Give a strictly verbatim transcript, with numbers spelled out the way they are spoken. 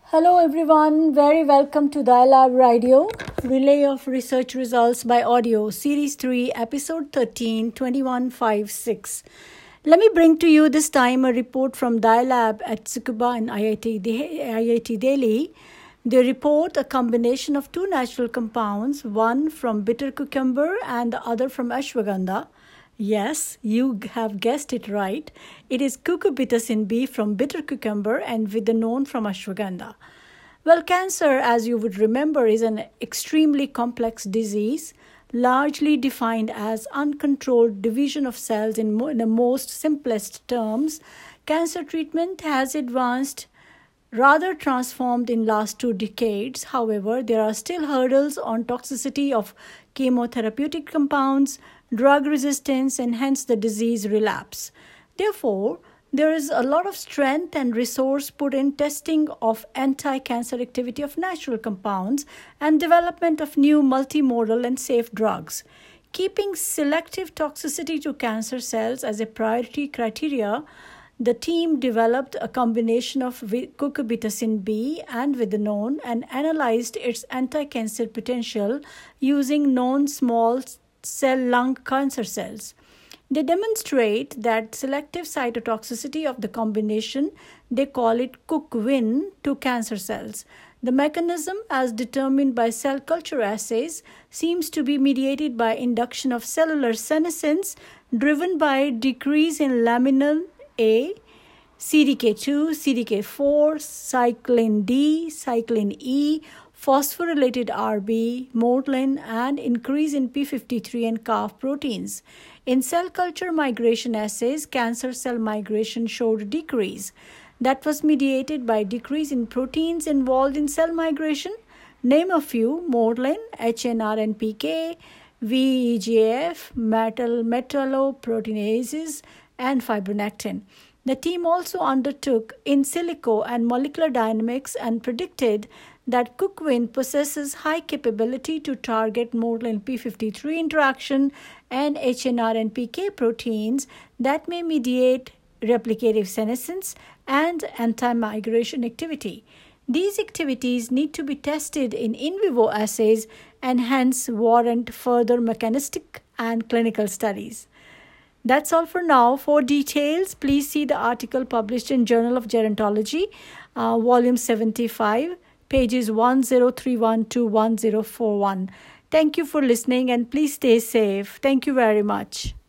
Hello everyone, very welcome to Dialab Radio, Relay of Research Results by Audio, Series three, Episode thirteen, twenty-one fifty-six. Let me bring to you this time a report from Dialab at Tsukuba in I I T, De- I I T Delhi. They report a combination of two natural compounds, one from bitter cucumber and the other from ashwagandha. Yes, you have guessed it right. It is cucurbitacin B from bitter cucumber and vidinone from ashwagandha. Well, cancer, as you would remember, is an extremely complex disease, largely defined as uncontrolled division of cells in, mo- in the most simplest terms. Cancer treatment has advanced, rather transformed in last two decades. However, there are still hurdles on toxicity of chemotherapeutic compounds, drug resistance, and hence the disease relapse. Therefore, there is a lot of strength and resource put in testing of anti-cancer activity of natural compounds and development of new multimodal and safe drugs. Keeping selective toxicity to cancer cells as a priority criteria, the team developed a combination of cucurbitacin B and vidinone and analyzed its anti-cancer potential using known small cell lung cancer cells. They demonstrate that selective cytotoxicity of the combination, they call it CookWin, to cancer cells. The mechanism, as determined by cell culture assays, seems to be mediated by induction of cellular senescence driven by decrease in laminin A, C D K two, C D K four, cyclin D, cyclin E, phosphorylated R B, morlin, and increase in P fifty-three and C A F proteins. In cell culture migration assays, cancer cell migration showed decrease. That was mediated by decrease in proteins involved in cell migration. Name a few: morlin, H N R N P K, V E G F, metal metalloproteinases, and fibronectin. The team also undertook in silico and molecular dynamics and predicted that CookWin possesses high capability to target morlin P fifty-three interaction and H N R N P K proteins that may mediate replicative senescence and anti-migration activity. These activities need to be tested in in vivo assays and hence warrant further mechanistic and clinical studies. That's all for now. For details, please see the article published in Journal of Gerontology, uh, volume seventy-five, pages one zero three one to one zero four one. Thank you for listening and please stay safe. Thank you very much.